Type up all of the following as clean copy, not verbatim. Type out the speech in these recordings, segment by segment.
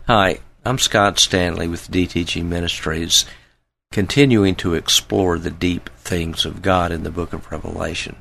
Hi, I'm Scott Stanley with DTG Ministries, continuing to explore the deep things of God in the book of Revelation.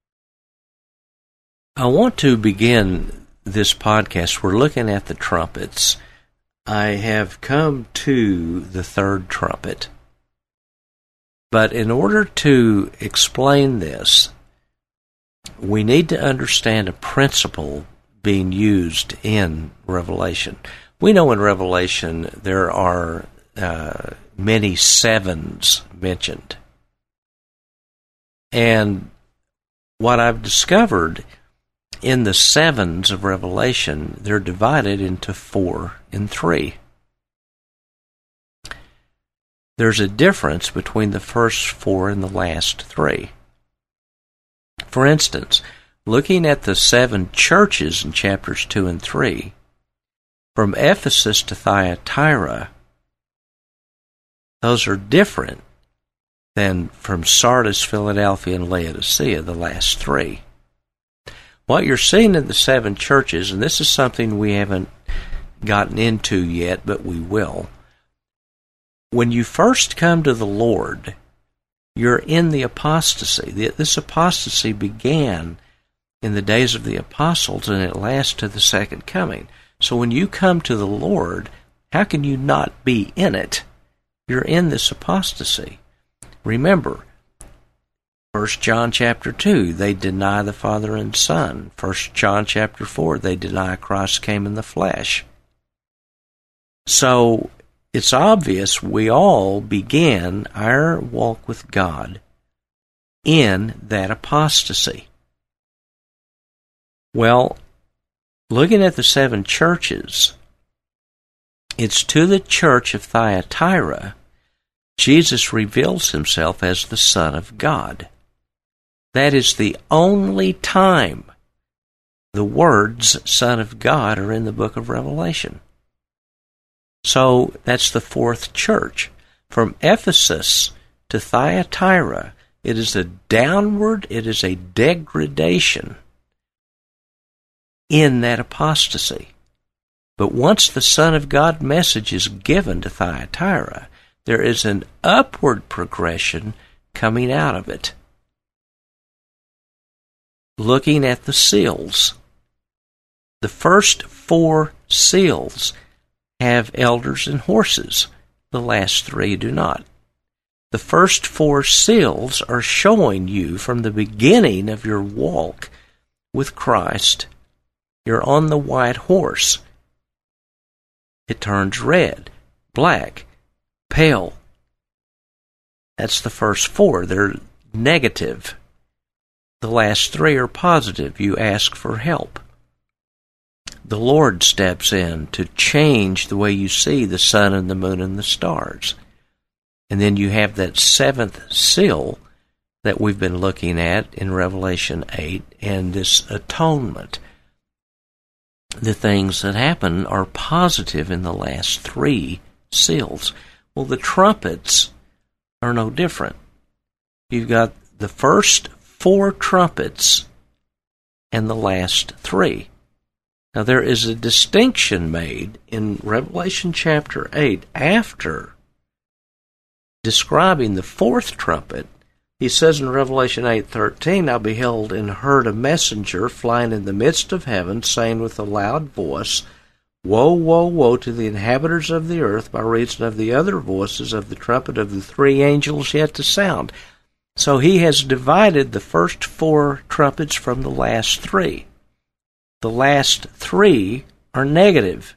I want to begin this podcast. We're looking at the trumpets. I have come to the third trumpet. But in order to explain this, we need to understand a principle being used in Revelation. We know in Revelation there are many sevens mentioned. And what I've discovered in the sevens of Revelation, they're divided into 4 and 3. There's a difference between the first 4 and the last 3. For instance, looking at the 7 churches in chapters 2 and 3, from Ephesus to Thyatira, those are different than from Sardis, Philadelphia, and Laodicea, the last 3. What you're seeing in the 7 churches, and this is something we haven't gotten into yet, but we will, when you first come to the Lord, you're in the apostasy. This apostasy began in the days of the apostles, and it lasts to the second coming. So when you come to the Lord, how can you not be in it? You're in this apostasy. Remember, 1 John chapter 2, they deny the Father and Son. 1 John chapter 4, they deny Christ came in the flesh. So it's obvious we all began our walk with God in that apostasy. Well, looking at the 7 churches, it's to the church of Thyatira, Jesus reveals himself as the Son of God. That is the only time the words Son of God are in the book of Revelation. So that's the 4th church. From Ephesus to Thyatira, it is a downward, it is a degradation in that apostasy. But once the Son of God message is given to Thyatira, there is an upward progression coming out of it. Looking at the seals, the first 4 seals have elders and horses. The last 3 do not. The first 4 seals are showing you from the beginning of your walk with Christ, you're on the white horse. It turns red, black, pale. That's the first 4. They're negative. The last 3 are positive. You ask for help. The Lord steps in to change the way you see the sun and the moon and the stars. And then you have that 7th seal that we've been looking at in Revelation 8, and this atonement. The things that happen are positive in the last 3 seals. Well, the trumpets are no different. You've got the first 4 trumpets and the last 3. Now, there is a distinction made in Revelation chapter 8 after describing the 4th trumpet. He says in Revelation 8:13, I beheld and heard a messenger flying in the midst of heaven, saying with a loud voice, Woe, woe, woe to the inhabitants of the earth by reason of the other voices of the trumpet of the 3 angels yet to sound. So he has divided the first 4 trumpets from the last 3. The last 3 are negative.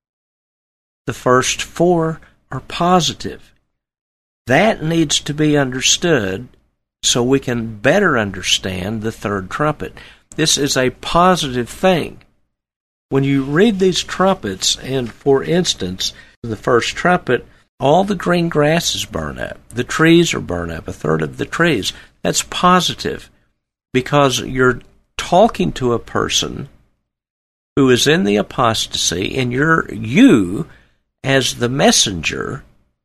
The first 4 are positive. That needs to be understood so we can better understand the 3rd trumpet. This is a positive thing. When you read these trumpets, and for instance, the first trumpet, all the green grass is burned up. The trees are burned up, 1/3 of the trees. That's positive because you're talking to a person who is in the apostasy, and you, as the messenger,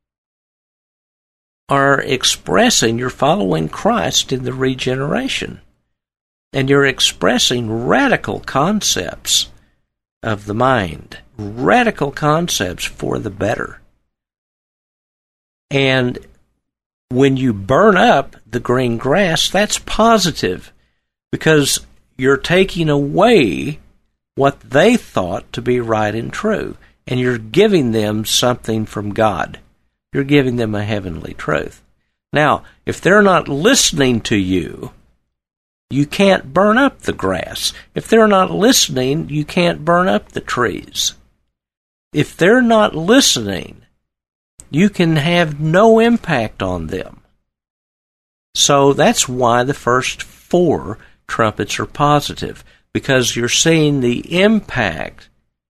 are expressing, you're following Christ in the regeneration. And you're expressing radical concepts of the mind, radical concepts for the better. And when you burn up the green grass, that's positive, because you're taking away what they thought to be right and true, and you're giving them something from God. You're giving them a heavenly truth. Now, if they're not listening to you, you can't burn up the grass. If they're not listening, you can't burn up the trees. If they're not listening, you can have no impact on them. So that's why the first 4 trumpets are positive, because you're seeing the impact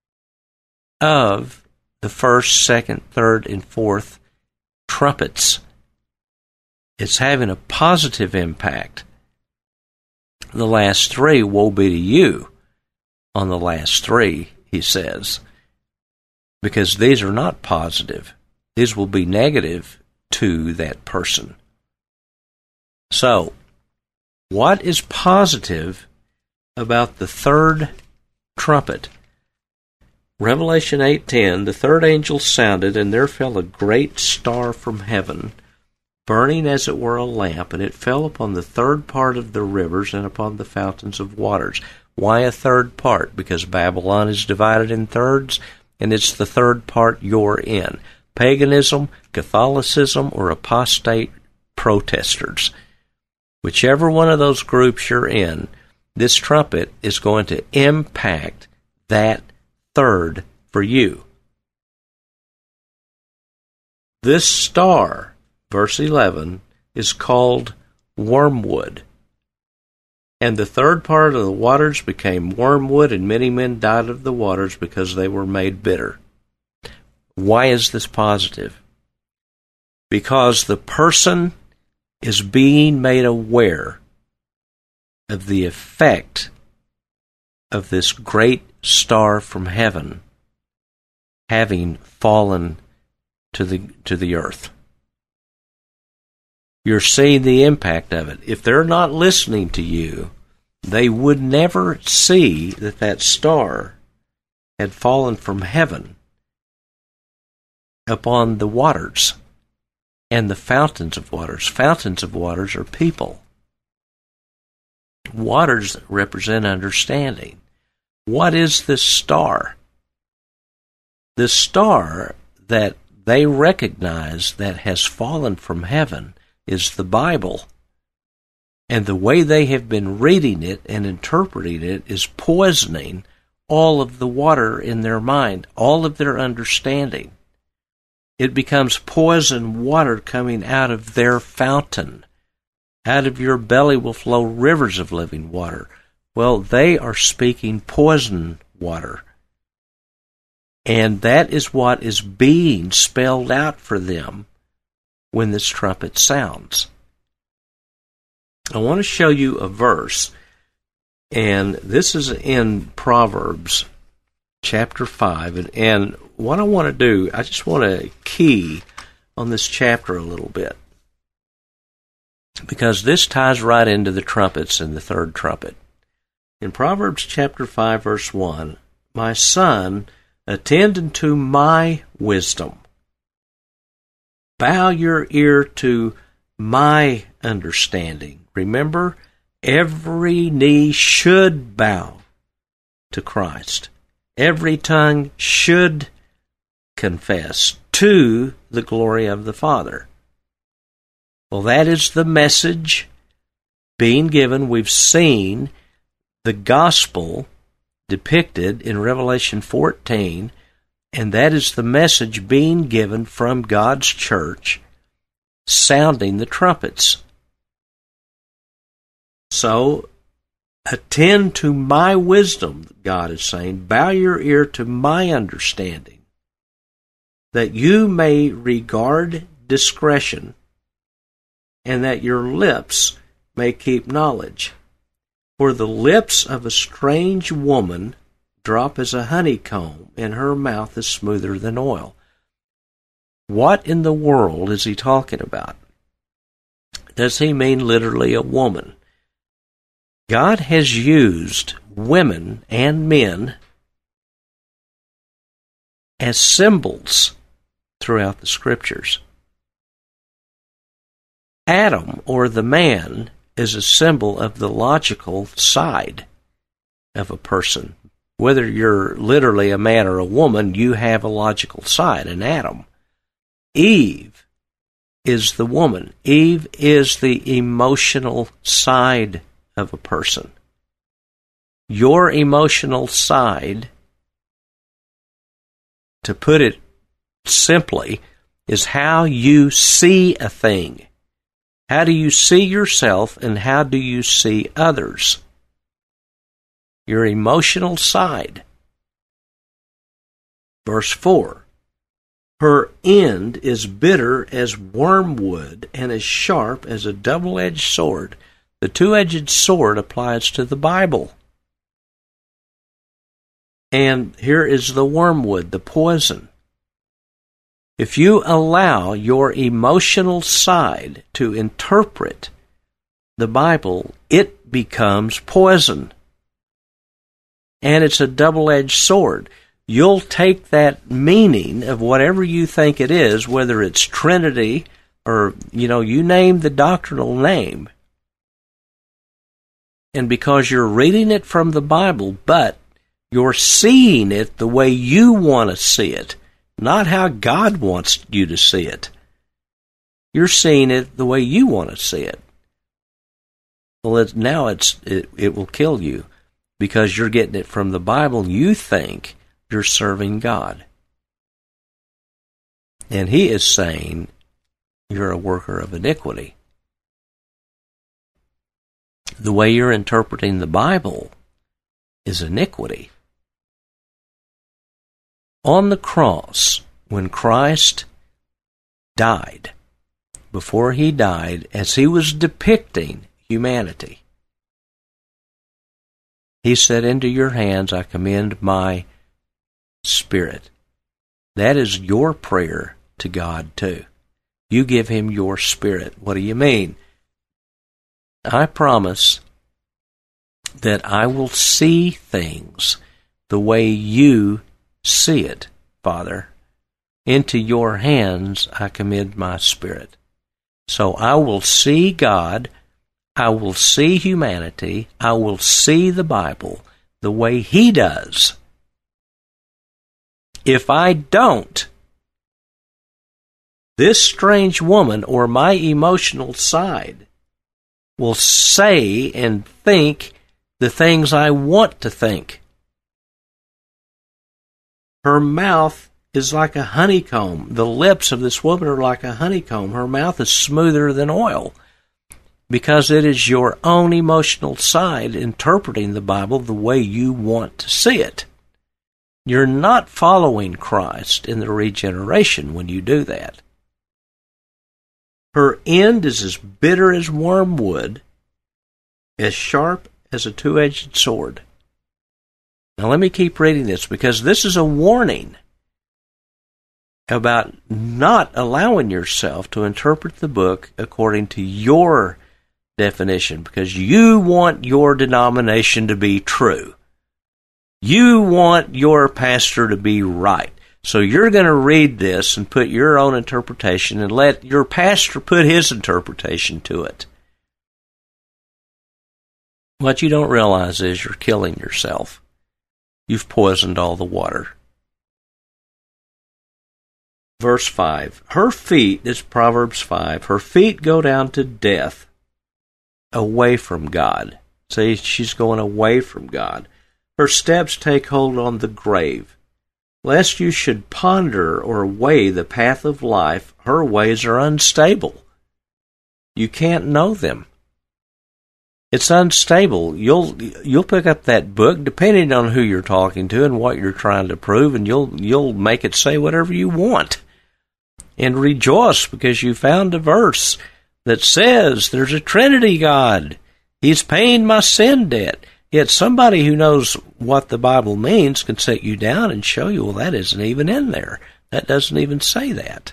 of the first, second, third, and fourth trumpets. It's having a positive impact. The last 3, woe be to you on the last 3, he says, because these are not positive. These will be negative to that person. So, what is positive about the third trumpet? Revelation 8:10, the third angel sounded, and there fell a great star from heaven, burning as it were a lamp, and it fell upon the third part of the rivers and upon the fountains of waters. Why a third part? Because Babylon is divided in thirds, and it's the third part you're in. Paganism, Catholicism, or apostate protesters. Whichever one of those groups you're in, this trumpet is going to impact that third for you. This star, verse 11, is called wormwood. And the third part of the waters became wormwood, and many men died of the waters because they were made bitter. Why is this positive? Because the person is being made aware of the effect of this great star from heaven having fallen to the earth. You're seeing the impact of it. If they're not listening to you, they would never see that star had fallen from heaven upon the waters and the fountains of waters. Fountains of waters are people. Waters represent understanding. What is this star? The star that they recognize that has fallen from heaven is the Bible. And the way they have been reading it and interpreting it is poisoning all of the water in their mind, all of their understanding. It becomes poison water coming out of their fountain. Out of your belly will flow rivers of living water. Well, they are speaking poison water. And that is what is being spelled out for them when this trumpet sounds. I want to show you a verse, and this is in Proverbs chapter 5, and what I want to do, I just want to key on this chapter a little bit, because this ties right into the trumpets and the third trumpet. In Proverbs chapter 5, verse 1, my son, attend unto my wisdom. Bow your ear to my understanding. Remember, every knee should bow to Christ. Every tongue should confess to the glory of the Father. Well, that is the message being given. We've seen the gospel depicted in Revelation 14, and that is the message being given from God's church, sounding the trumpets. So, attend to my wisdom, God is saying. Bow your ear to my understanding, that you may regard discretion, and that your lips may keep knowledge. For the lips of a strange woman drop as a honeycomb, and her mouth is smoother than oil. What in the world is he talking about? Does he mean literally a woman? God has used women and men as symbols throughout the Scriptures. Adam, or the man, is a symbol of the logical side of a person. Whether you're literally a man or a woman, you have a logical side, an Adam. Eve is the woman. Eve is the emotional side of a person. Your emotional side, to put it simply, is how you see a thing. How do you see yourself, and how do you see others? Your emotional side. Verse 4. Her end is bitter as wormwood and as sharp as a double-edged sword. The two-edged sword applies to the Bible. And here is the wormwood, the poison. If you allow your emotional side to interpret the Bible, it becomes poison. And it's a double-edged sword. You'll take that meaning of whatever you think it is, whether it's Trinity or, you name the doctrinal name. And because you're reading it from the Bible, but you're seeing it the way you want to see it, not how God wants you to see it. You're seeing it the way you want to see it. Well, it will kill you because you're getting it from the Bible. You think you're serving God. And He is saying you're a worker of iniquity. The way you're interpreting the Bible is iniquity. On the cross, when Christ died, before He died, as He was depicting humanity, He said, "Into your hands I commend my spirit." That is your prayer to God too. You give Him your spirit. What do you mean? I promise that I will see things the way you see it, Father. Into your hands I commend my spirit. So I will see God, I will see humanity, I will see the Bible the way He does. If I don't, this strange woman or my emotional side will say and think the things I want to think. Her mouth is like a honeycomb. The lips of this woman are like a honeycomb. Her mouth is smoother than oil because it is your own emotional side interpreting the Bible the way you want to see it. You're not following Christ in the regeneration when you do that. Her end is as bitter as wormwood, as sharp as a two-edged sword. Now let me keep reading this, because this is a warning about not allowing yourself to interpret the book according to your definition, because you want your denomination to be true. You want your pastor to be right. So you're going to read this and put your own interpretation and let your pastor put his interpretation to it. What you don't realize is you're killing yourself. You've poisoned all the water. Verse 5. Her feet, it's Proverbs 5, her feet go down to death, away from God. See, she's going away from God. Her steps take hold on the grave. Lest you should ponder or weigh the path of life, her ways are unstable. You can't know them. It's unstable. You'll pick up that book, depending on who you're talking to and what you're trying to prove, and you'll make it say whatever you want. And rejoice because you found a verse that says there's a Trinity God. He's paying my sin debt. Yet somebody who knows what the Bible means can sit you down and show you, well, that isn't even in there. That doesn't even say that.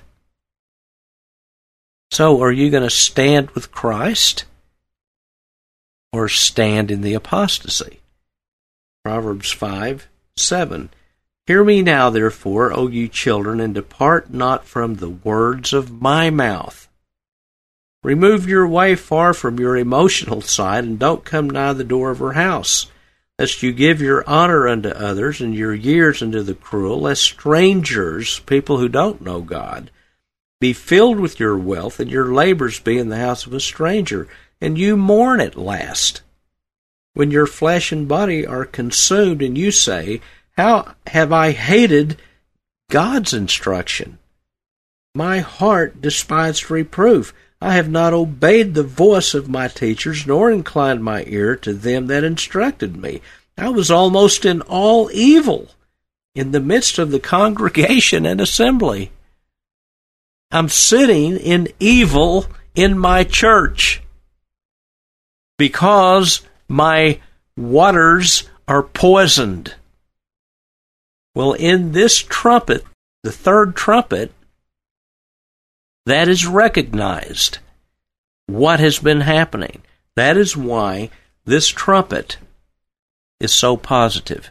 So are you going to stand with Christ or stand in the apostasy? Proverbs 5:7. Hear me now, therefore, O you children, and depart not from the words of my mouth. Remove your way far from your emotional side, and don't come nigh the door of her house, lest you give your honor unto others, and your years unto the cruel, lest strangers, people who don't know God, be filled with your wealth, and your labors be in the house of a stranger, and you mourn at last, when your flesh and body are consumed, and you say, How have I hated God's instruction? My heart despised reproof. I have not obeyed the voice of my teachers, nor inclined my ear to them that instructed me. I was almost in all evil in the midst of the congregation and assembly. I'm sitting in evil in my church because my waters are poisoned. Well, in this trumpet, the third trumpet, that is recognized what has been happening. That is why this trumpet is so positive.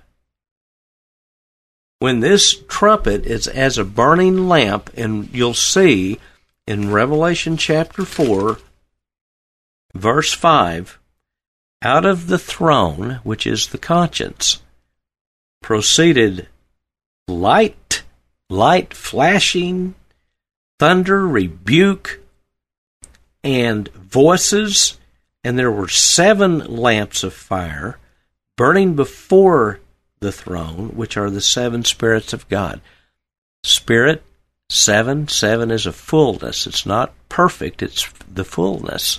When this trumpet is as a burning lamp, and you'll see in Revelation chapter 4, verse 5, out of the throne, which is the conscience, proceeded light flashing, thunder, rebuke, and voices, and there were 7 lamps of fire burning before the throne, which are the 7 spirits of God. Spirit, 7 is a fullness. It's not perfect, it's the fullness.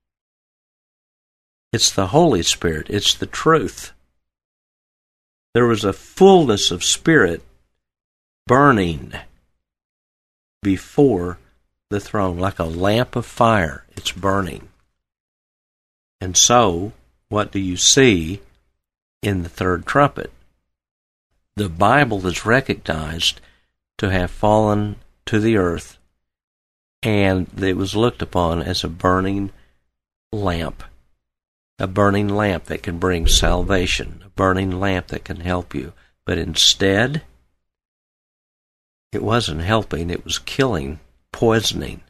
It's the Holy Spirit. It's the truth. There was a fullness of Spirit burning before the throne, like a lamp of fire. It's burning. And so, what do you see in the third trumpet? The Bible is recognized to have fallen to the earth, and it was looked upon as a burning lamp that can bring salvation, a burning lamp that can help you. But instead, it wasn't helping, it was killing, poisoning.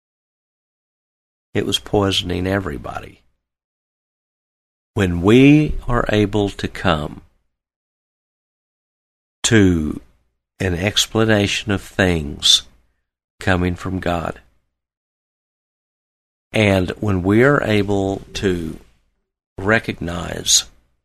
It was poisoning everybody. When we are able to come to an explanation of things coming from God, and when we are able to recognize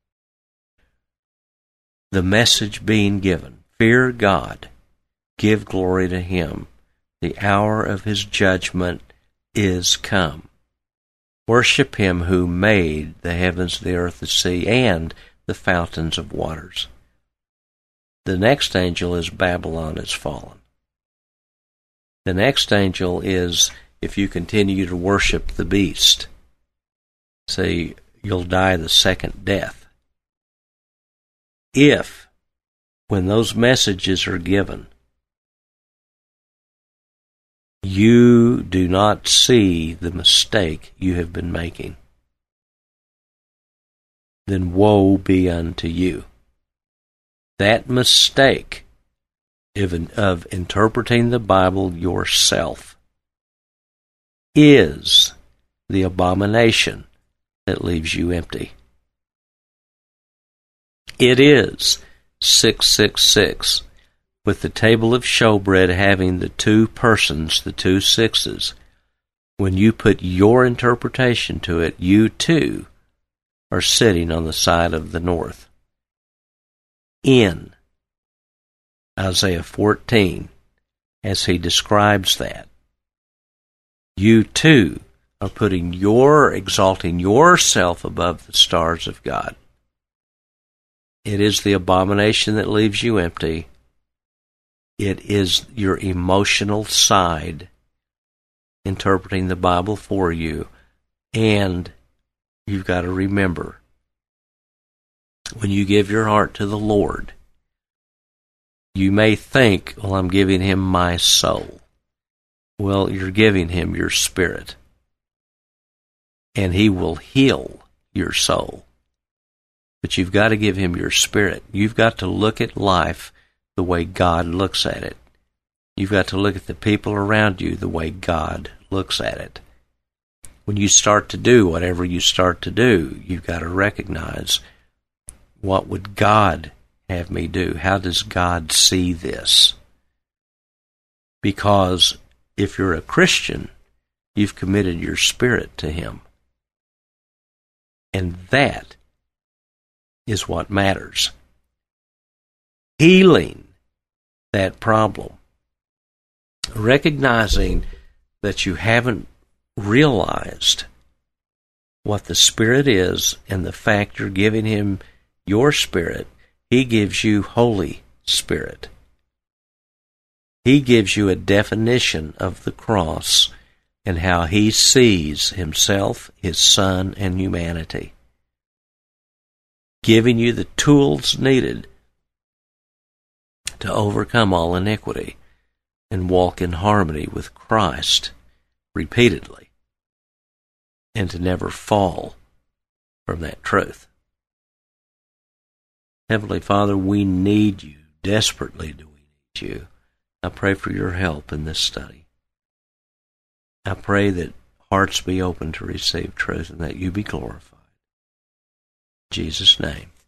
the message being given, fear God, give glory to Him, the hour of His judgment is come. Worship Him who made the heavens, the earth, the sea, and the fountains of waters. The next angel is Babylon is fallen. The next angel is, if you continue to worship the beast, say, you'll die the second death. If, when those messages are given, you do not see the mistake you have been making, then woe be unto you. That mistake of interpreting the Bible yourself is the abomination that leaves you empty. It is 666, with the table of showbread having the 2 persons, the 2 sixes. When you put your interpretation to it, you too are sitting on the side of the north. In Isaiah 14, as he describes that, you too are exalting yourself above the stars of God. It is the abomination that leaves you empty. It is your emotional side interpreting the Bible for you. And you've got to remember, when you give your heart to the Lord, you may think, well, I'm giving Him my soul. Well, you're giving Him your spirit. And He will heal your soul. But you've got to give Him your spirit. You've got to look at life the way God looks at it. You've got to look at the people around you the way God looks at it. When you start to do whatever you start to do, you've got to recognize, what would God have me do? How does God see this? Because if you're a Christian, you've committed your spirit to Him. And that is what matters. Healing that problem. Recognizing that you haven't realized what the Spirit is, and the fact you're giving Him your spirit. He gives you Holy Spirit. He gives you a definition of the cross and how He sees Himself, His Son, and humanity. Giving you the tools needed to overcome all iniquity and walk in harmony with Christ repeatedly, and to never fall from that truth. Heavenly Father, we need You. Desperately do we need You. I pray for Your help in this study. I pray that hearts be open to receive truth and that You be glorified. In Jesus' name.